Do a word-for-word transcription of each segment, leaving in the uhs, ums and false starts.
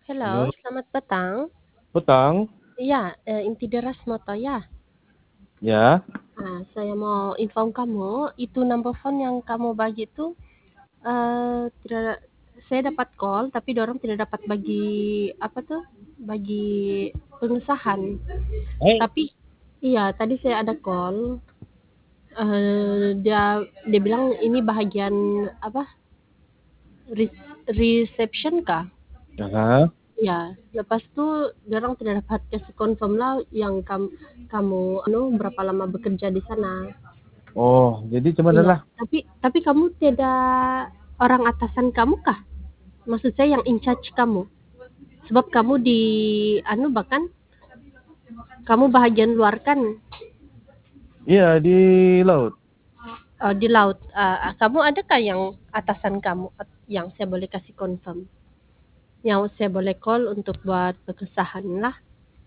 Halo, Halo, selamat petang. petang. Iya, eee, inti deras moto ya? Ya. Ah, saya mau inform kamu, itu number phone yang kamu bagi itu, eee, tidak saya dapat call, tapi dorang tidak dapat bagi, apa tuh, bagi pengesahan. Eh, Tapi iya, tadi saya ada call, eee, dia dia bilang ini bahagian, apa, res reception kah? aha. Ya, lepas tu dorang tidak dapat kasih confirm lah yang kam kamu anu berapa lama bekerja di sana. Oh, jadi cuman Iya, lah. tapi tapi kamu tidak orang atasan kamu kah? Maksud saya yang in charge kamu. Sebab kamu di anu bahkan kamu bahagian luar kan, Iya, di laut. eh, di laut. Eh, kamu adakah yang atasan kamu at- yang saya boleh kasih confirm? Yang saya boleh call untuk buat pengesahan lah.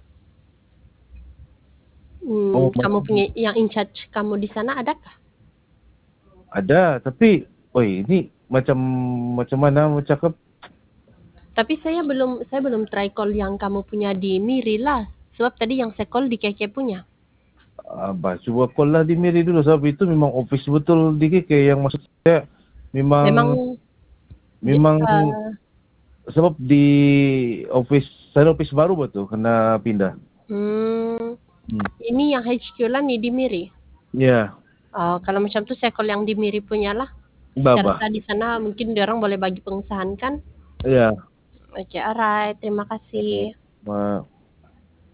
Hmm, Oh, kamu macam punya yang in charge kamu di sana adakah? ada, tapi oi, ini macam macam mana mau cakap? Tapi saya belum saya belum try call yang kamu punya di Miri lah. Sebab tadi yang saya call di Keke punya. Abah, cuba call lah di Miri dulu sebab itu memang office betul di K K yang maksud saya memang Memang di- memang eh, sebab di office saya office baru betul kena pindah. hmm, Hmm. ini yang H Q lah nih di Miri. Ya, Oh, kalau macam tuh saya call yang di Miri punya lah. Saya Babah. rasa di sana mungkin dia orang boleh bagi pengesahan kan. Ya. Oke, alright. Terima kasih. Ma-